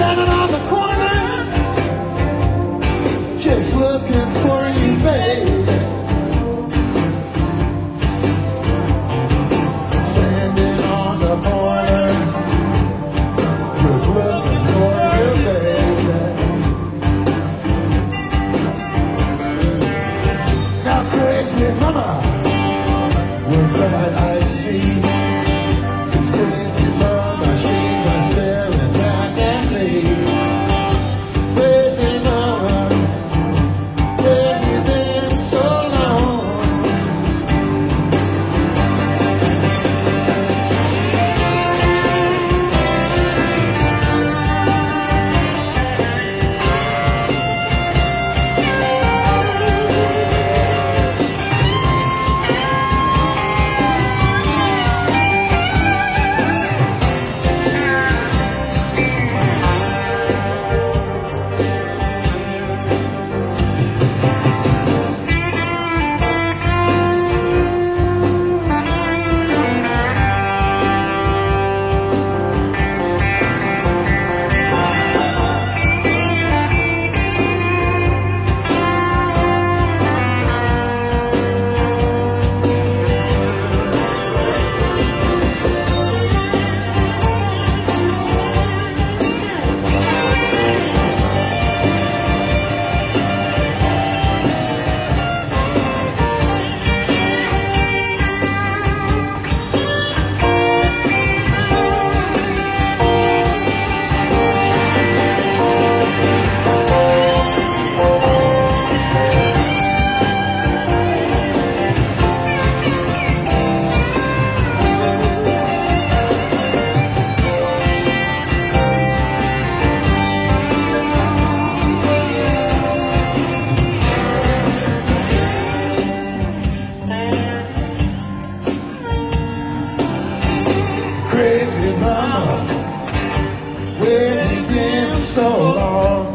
standing on the corner, just looking for you, baby. Standing on the corner, just looking for you, baby. Now crazy mama, with that iced tea. It's crazy mama, she was staring back at me. Crazy mama, where you been so long? Crazy mama, where you been so long?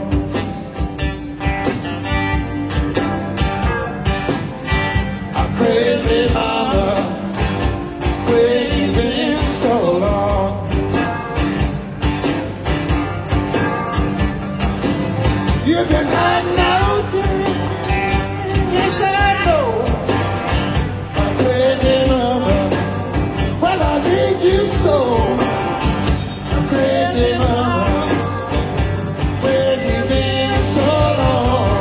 Crazy mama, where you been so long? You've been hiding out there, yes I know. Crazy mama, well I need you so. Crazy mama, where you been so long?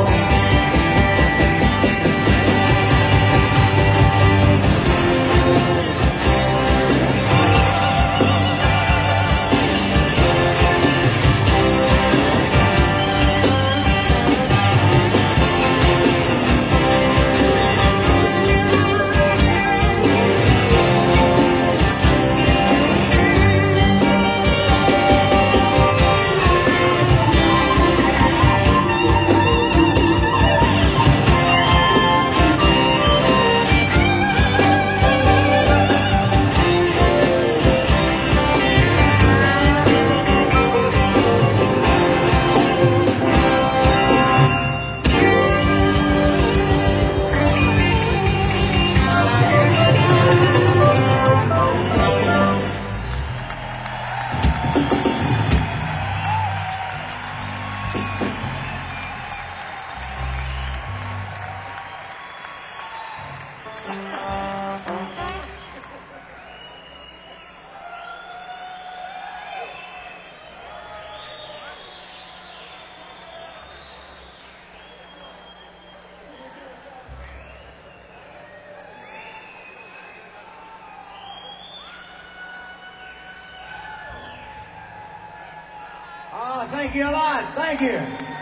Thank you a lot. Thank you.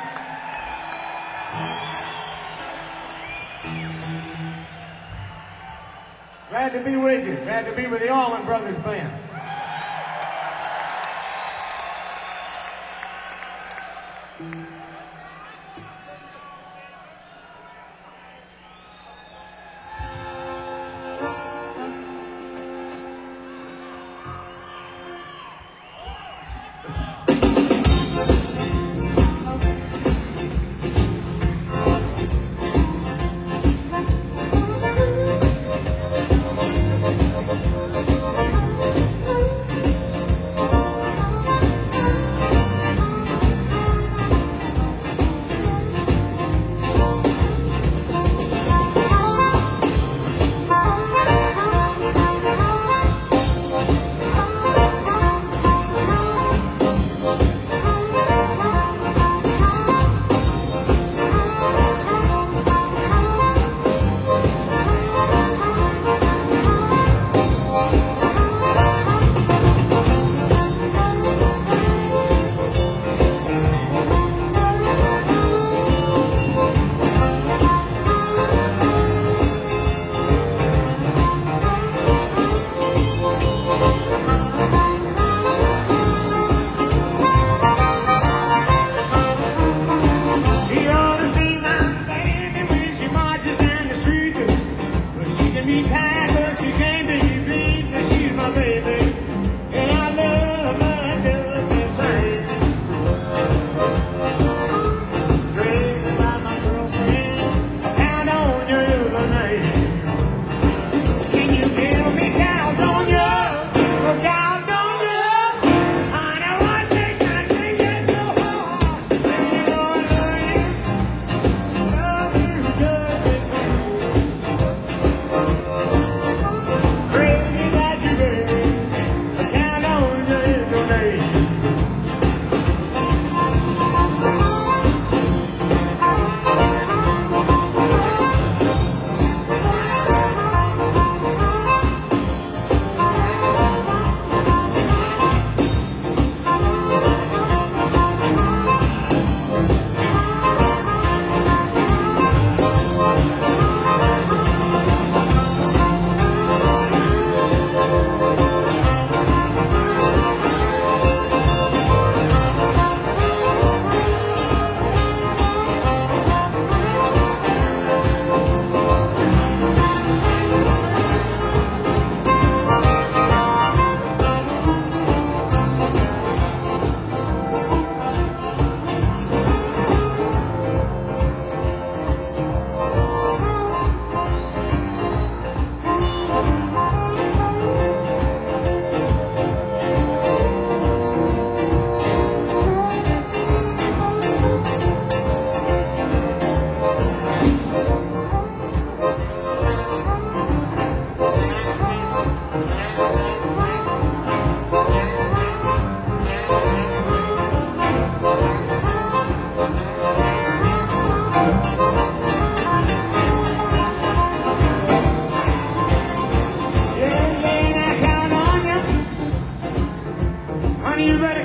Glad to be with you. Glad to be with the Allman Brothers Band.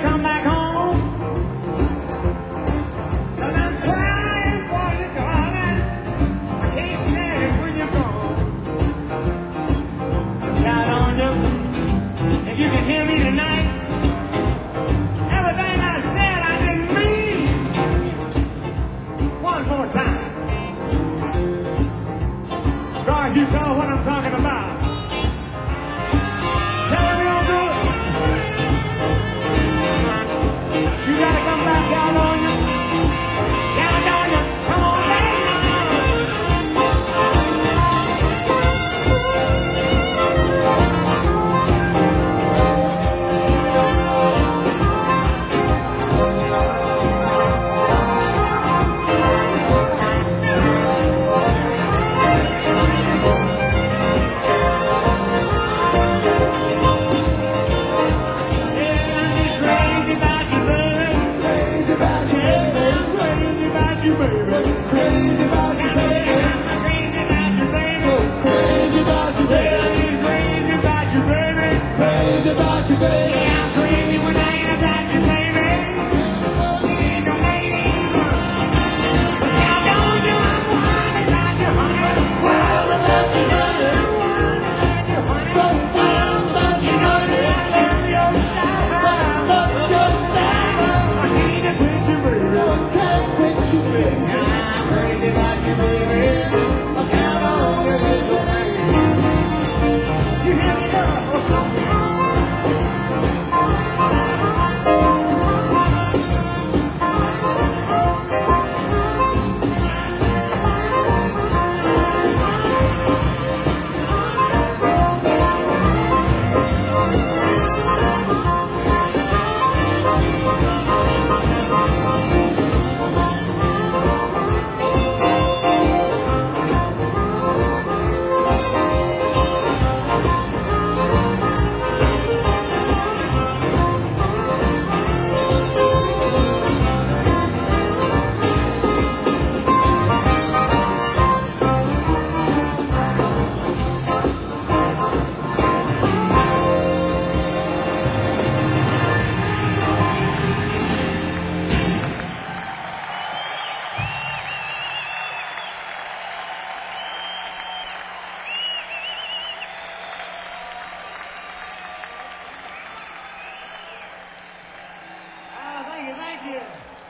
come back home. 'Cause I'm crying for you, darling. I can't stand it when you're gone. Count on you. If you can hear me tonight, everything I said I didn't mean. One more time. God, you tell what I'm talking about. Tell him you'll do it. You gotta come back down on you. Down on you. Come on back now. You, baby. Crazy about you, baby. I'm crazy about you, baby. So crazy about you, baby. I'm crazy about you, baby. Crazy about you, baby. I'm crazy when I ain't about you, baby. You ain't no lady. Now don't you want about you, honey? Wild about you, honey. So wild about you, honey. I love your style. I need to quit you, baby. No, I can't quit you, baby. I'm crazy about you, baby. I count on you, baby. You hear me, girl? Thank you.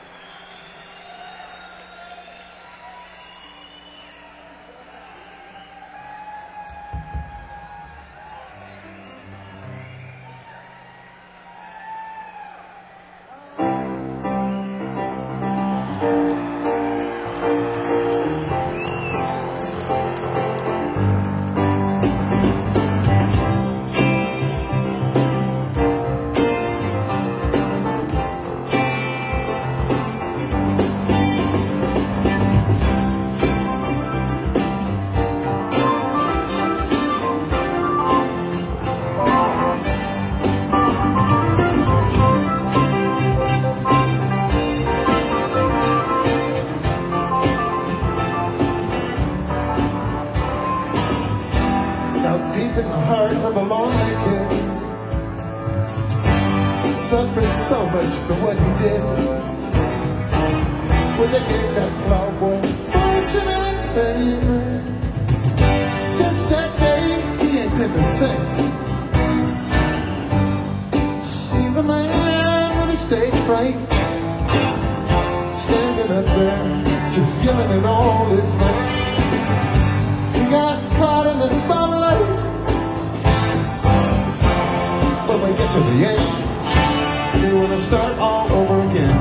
Deep in the heart of a lonely kid, suffering so much for what he did. When they gave that cowboy fortune and fame, since that day he ain't been the same. See the man with a stage fright, standing up there, just giving it all his might. He got caught in the spotlight. When we get to the end, we want to start all over again.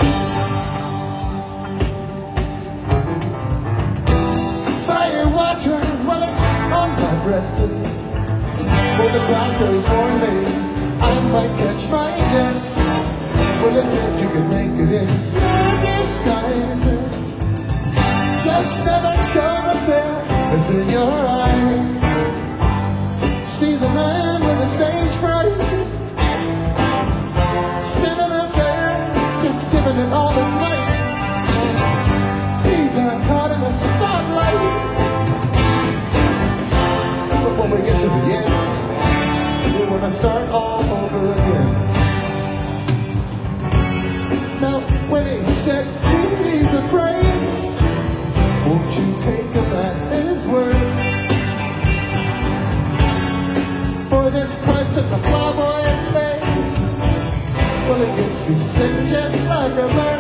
Fire, water, well, it's on my breath. For the doctors warned me I might catch my death. Well, they said you could make it in your disguise. Just never show the fear that's in your eyes. See the man with the stage fright, standing up there, just giving it all his might. He got caught in the spotlight. But when we get to the end, we want to start all over again. said he's afraid. Won't you take him at his word? For this price that the plowboy has paid, well, it gets to sing just like a bird.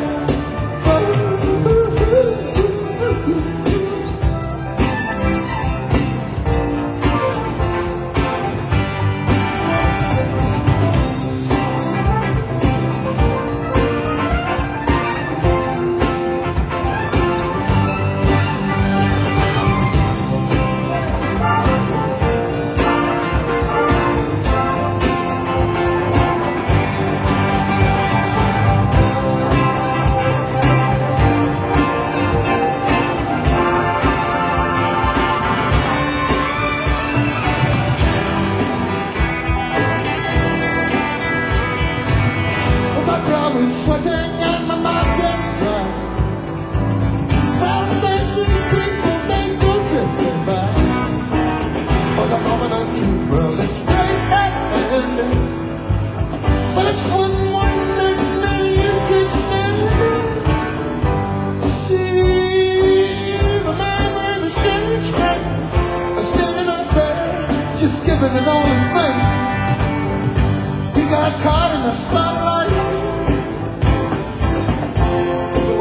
My brow is sweating and my mouth is dry. Fast-facing people, they go drifting by. For the moment I'm too well, it's right at the end. But it's one more thing that you can stand. See the man with the stage fright standing up there, just giving it all his might. He got caught in the spotlight.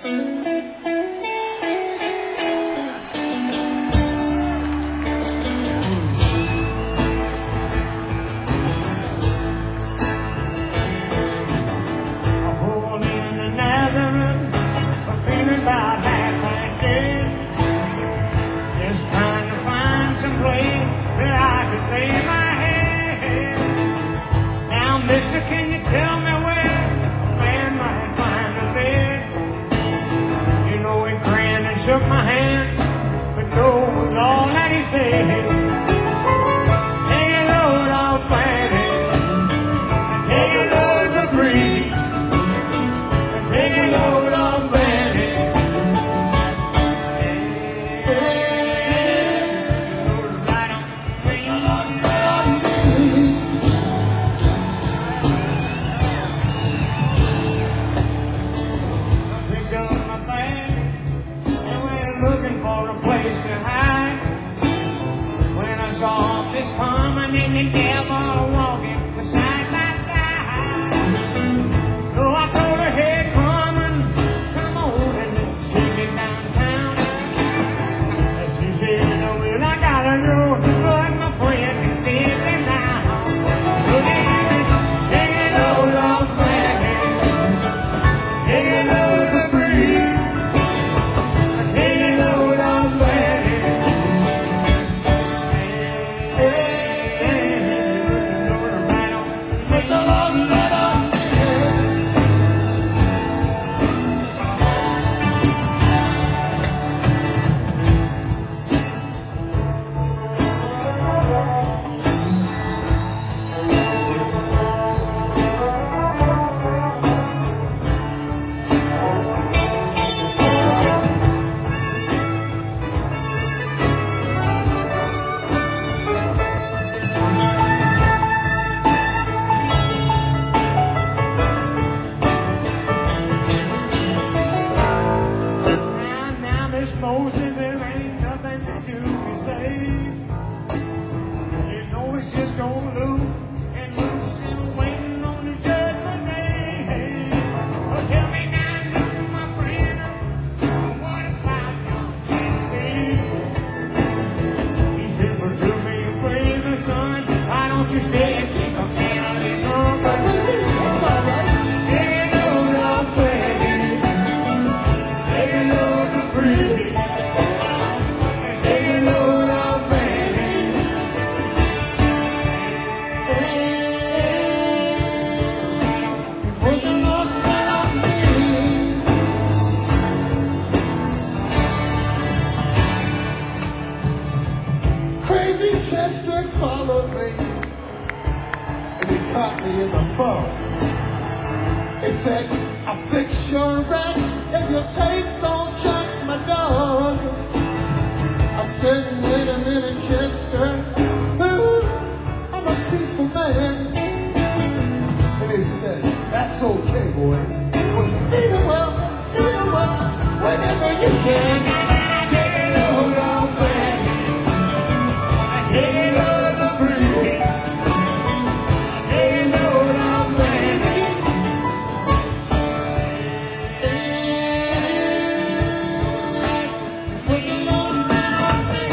Born in the Nazareth, feeling about half dead. Just trying to find some place that I could lay my head. Now, mister, can you tell me where a man might find a bed? You know, he grinned and shook my hand, but no was all that he said. Take a load off Fanny, take a load of free. Take a load off Fanny. Load right on me. I picked up my bag and went looking for a place to hide. When I saw Miss Carmen and the devil walking side by side, so I told her, hey, Carmen, come on and take me downtown. She said, well, I gotta go, but my friend can stay there now. So then, take a load off Fanny, take a load for free, take a load off Fanny. Load right on me. Put the Lord right on me. Now, Miss Moses, there ain't nothing that you can say. You know it's just on Luke, and Luke's still waiting on the judgment day. So tell me now, Luke, my friend, what about your Kennedy? He said, well, do me a favor, son, why don't you stay and keep a family drunk? That's all right. Take a load off Fanny, take a load for free, take a load off Fanny. Put the Lord right on me. Crazy Chester followed me, and he caught me in the fog. He said, I'll fix your rent if you take, don't check my dog. I said, wait a minute, Chester, ooh, I'm a peaceful man. And he said, that's okay, boys. But you feeling well, whenever you can. Take a load off Fanny, take a load for free, take a load off Fanny. Put the Lord right on me.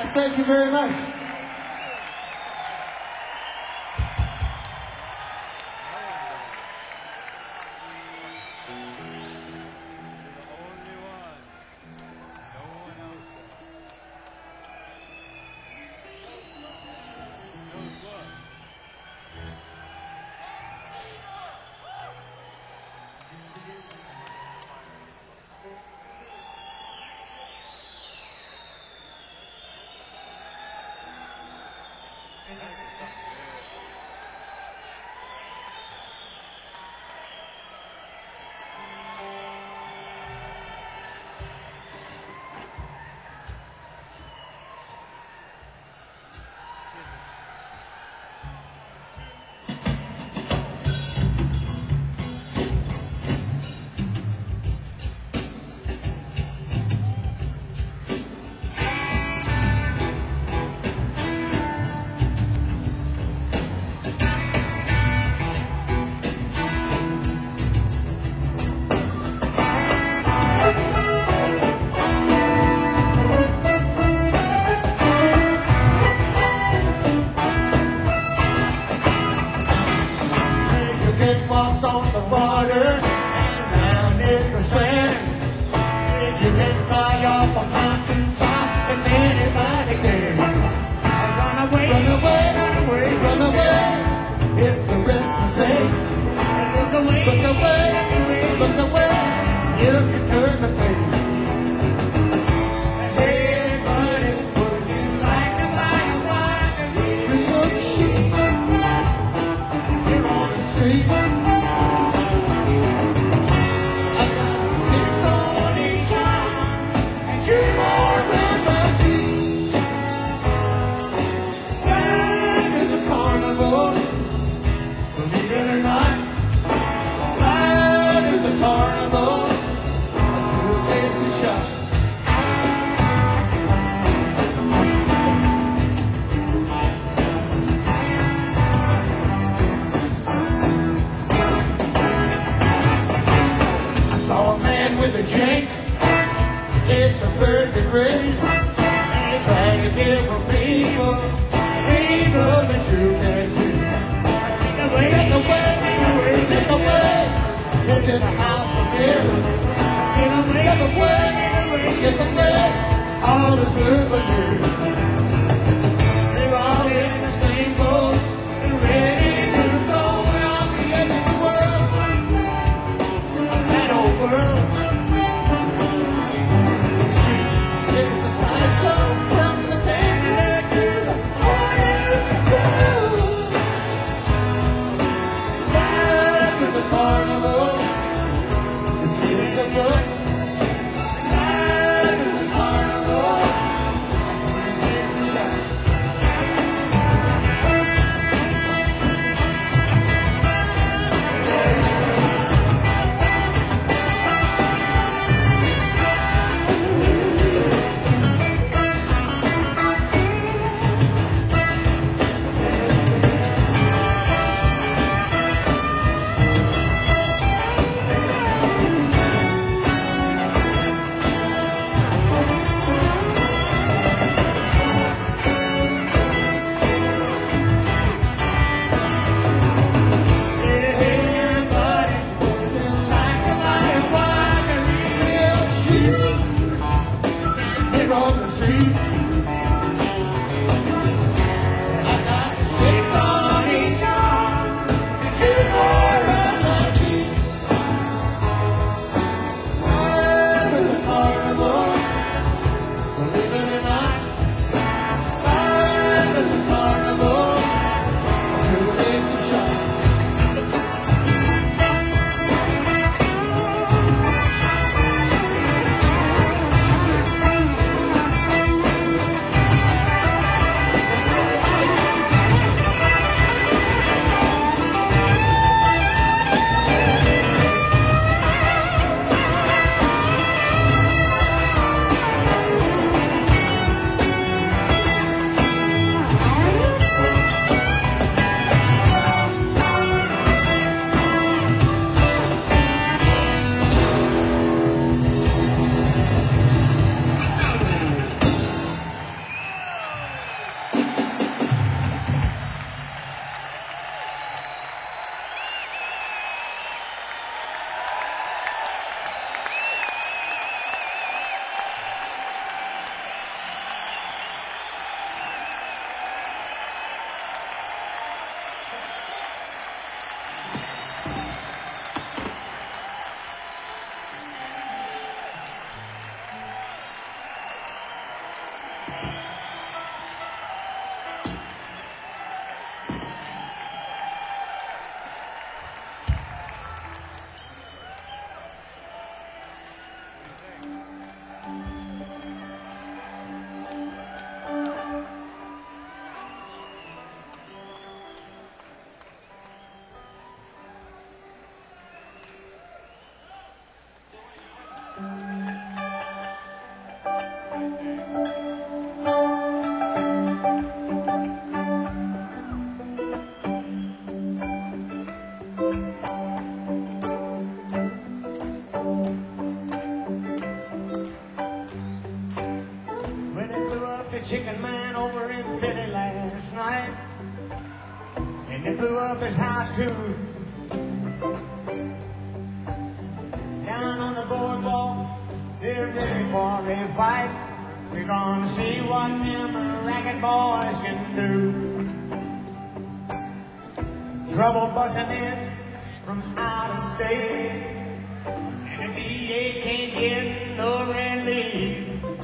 Thank you very much. Walk on the water and down in the sand. You can fly off a mountain top and anybody can. Run away, run away, run away, run away. It's a restless day. Look away, look away, look away. You can turn the page. Hey, buddy, would you like to buy a wine? Real cheap. Here on the street. With a drink in the third degree, trying to give for people that you can't see. Take away, take away, in this house of mirrors. Give away all the souvenirs. They're all in the same boat, they're ready to go on the edge of the world, that old world. chicken man over in Philly last night, and they blew up his house too. Down on the boardwalk, they're ready for a fight. We're gonna see what them ragged boys can do. Trouble busting in from out of state, and the DA can't get no relief.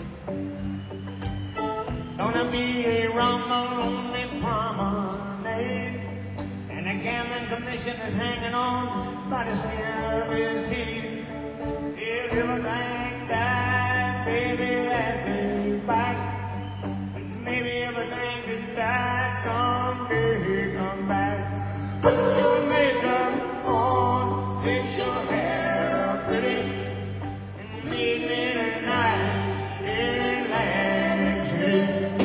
Gonna be a rumble-only promenade, and the gambling commission is hanging on by the skin of his teeth. If everything dies, baby, that's a fact. Maybe everything can die someday, come back. Put your makeup on, fix your hair pretty, and meet me tonight in Atlantic City.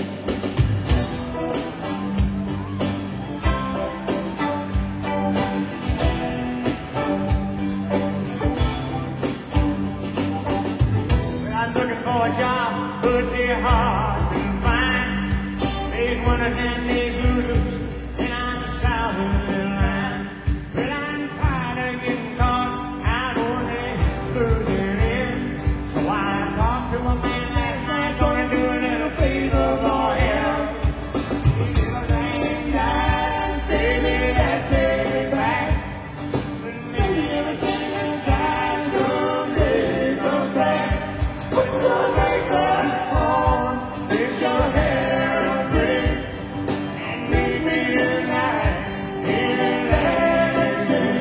For a job, but they're hard to find. There's winners and there's losers, and I'm south of the line. But I'm tired of getting caught out on the losing end. So I talked to a man last night, gonna do a little favor for him. If everything dies, baby, that's a fact. But maybe everything will die someday, come back. Put your makeup on, fix your hair pretty, and meet me tonight in Atlantic City.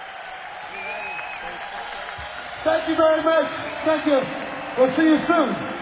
Thank you very much. Thank you. We'll see you soon.